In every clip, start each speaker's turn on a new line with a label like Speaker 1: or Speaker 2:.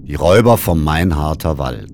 Speaker 1: Die Räuber vom Mainharter Wald.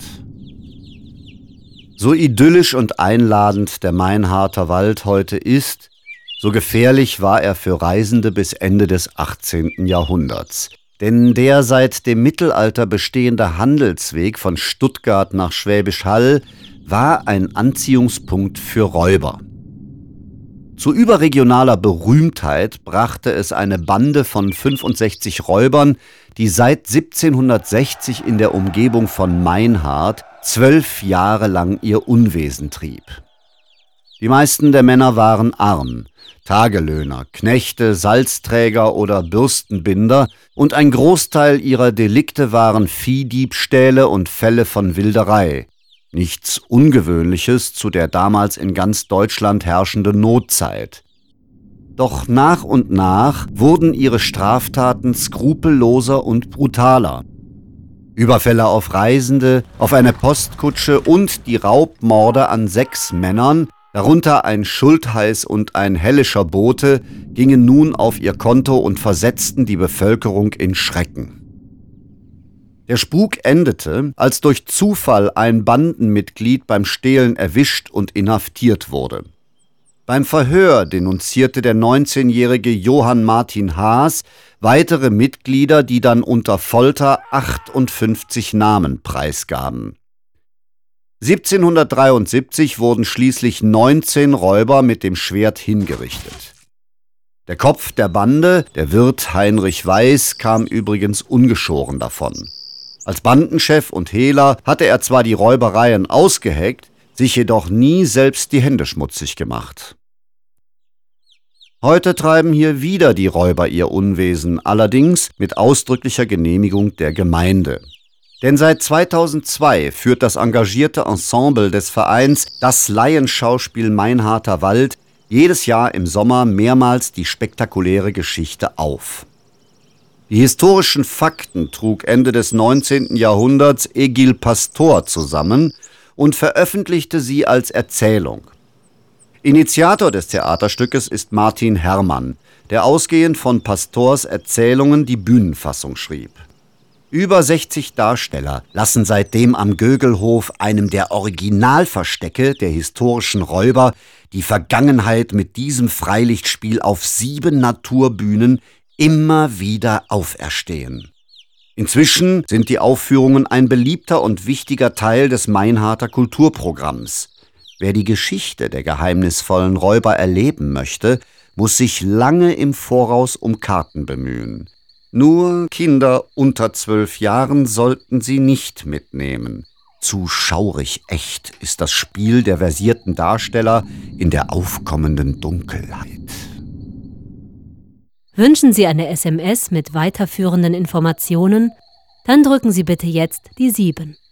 Speaker 1: So idyllisch und einladend der Mainharter Wald heute ist, so gefährlich war er für Reisende bis Ende des 18. Jahrhunderts. Denn der seit dem Mittelalter bestehende Handelsweg von Stuttgart nach Schwäbisch Hall war ein Anziehungspunkt für Räuber. Zu überregionaler Berühmtheit brachte es eine Bande von 65 Räubern, die seit 1760 in der Umgebung von Mainhardt 12 Jahre lang ihr Unwesen trieb. Die meisten der Männer waren arm, Tagelöhner, Knechte, Salzträger oder Bürstenbinder, und ein Großteil ihrer Delikte waren Viehdiebstähle und Fälle von Wilderei. Nichts Ungewöhnliches zu der damals in ganz Deutschland herrschenden Notzeit. Doch nach und nach wurden ihre Straftaten skrupelloser und brutaler. Überfälle auf Reisende, auf eine Postkutsche und die Raubmorde an 6 Männern, darunter ein Schultheiß und ein Hellischer Bote, gingen nun auf ihr Konto und versetzten die Bevölkerung in Schrecken. Der Spuk endete, als durch Zufall ein Bandenmitglied beim Stehlen erwischt und inhaftiert wurde. Beim Verhör denunzierte der 19-jährige Johann Martin Haas weitere Mitglieder, die dann unter Folter 58 Namen preisgaben. 1773 wurden schließlich 19 Räuber mit dem Schwert hingerichtet. Der Kopf der Bande, der Wirt Heinrich Weiß, kam übrigens ungeschoren davon. Als Bandenchef und Hehler hatte er zwar die Räubereien ausgeheckt, sich jedoch nie selbst die Hände schmutzig gemacht. Heute treiben hier wieder die Räuber ihr Unwesen, allerdings mit ausdrücklicher Genehmigung der Gemeinde. Denn seit 2002 führt das engagierte Ensemble des Vereins Das Laienschauspiel Mainharter Wald jedes Jahr im Sommer mehrmals die spektakuläre Geschichte auf. Die historischen Fakten trug Ende des 19. Jahrhunderts Egil Pastor zusammen und veröffentlichte sie als Erzählung. Initiator des Theaterstückes ist Martin Herrmann, der ausgehend von Pastors Erzählungen die Bühnenfassung schrieb. Über 60 Darsteller lassen seitdem am Gögelhof, einem der Originalverstecke der historischen Räuber, die Vergangenheit mit diesem Freilichtspiel auf 7 Naturbühnen immer wieder auferstehen. Inzwischen sind die Aufführungen ein beliebter und wichtiger Teil des Mainharter Kulturprogramms. Wer die Geschichte der geheimnisvollen Räuber erleben möchte, muss sich lange im Voraus um Karten bemühen. Nur Kinder unter 12 Jahren sollten sie nicht mitnehmen. Zu schaurig echt ist das Spiel der versierten Darsteller in der aufkommenden Dunkelheit.
Speaker 2: Wünschen Sie eine SMS mit weiterführenden Informationen? Dann drücken Sie bitte jetzt die 7.